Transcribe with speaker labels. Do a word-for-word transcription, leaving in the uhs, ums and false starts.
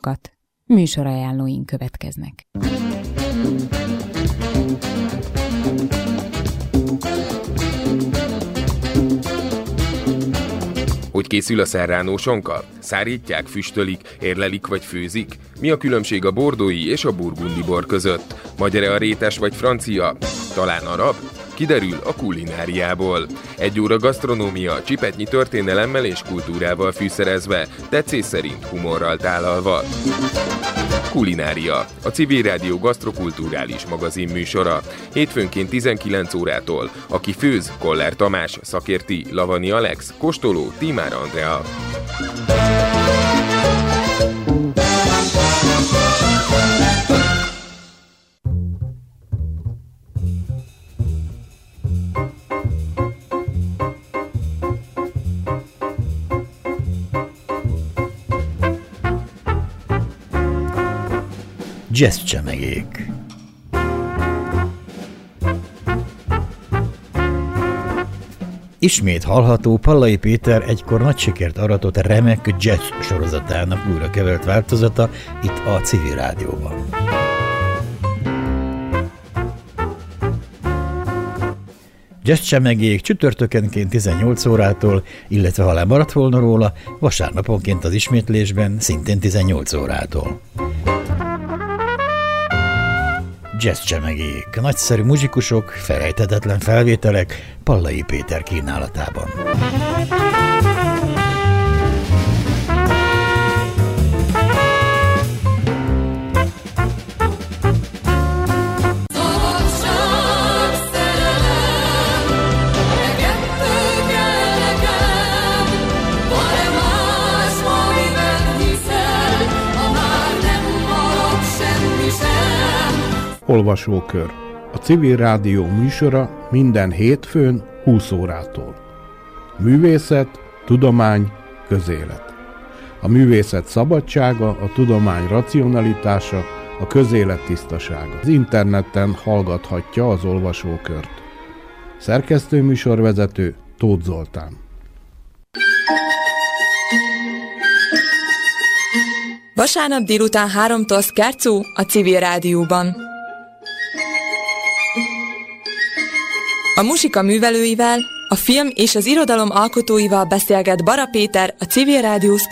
Speaker 1: műsorokat. Műsorajánlóink következnek.
Speaker 2: Hogy készül a serrano sonka? Szárítják, füstölik, érlelik vagy főzik? Mi a különbség a bordói és a burgundi bor között? Magyar-e a rétes vagy francia? Talán arab? Kiderül a kulináriából. Egy óra gasztronómia, csipetnyi történelemmel és kultúrával fűszerezve, tetszés szerint humorral tálalva. Kulinária, a Civil Rádió gasztrokulturális magazin műsora. Hétfőnként tizenkilenc órától. Aki főz, Koller Tamás, szakérti, Lavani Alex, kóstoló, Tímár Andrea.
Speaker 3: Jazzcsemegék. Ismét hallható Pallai Péter egykor nagy sikert aratott remek jazz sorozatának újra kevert változata itt a Civil Rádióban. Jazzcsemegék csütörtökenként tizennyolc órától, illetve ha lemaradt volna róla, vasárnaponként az ismétlésben szintén tizennyolc órától. Jazzcsemegék, nagyszerű muzsikusok, felejthetetlen felvételek Pallai Péter kínálatában.
Speaker 4: Olvasókör. A Civil Rádió műsora minden hétfőn húsz órától. Művészet, tudomány, közélet. A művészet szabadsága, a tudomány racionalitása, a közélet tisztasága. Az interneten hallgathatja az olvasókört. Szerkesztő műsorvezető Tóth Zoltán.
Speaker 5: Vasárnap délután háromtól Szkárcó a Civil Rádióban. A musika művelőivel, a film és az irodalom alkotóival beszélget Bara Péter, a Civil Rádió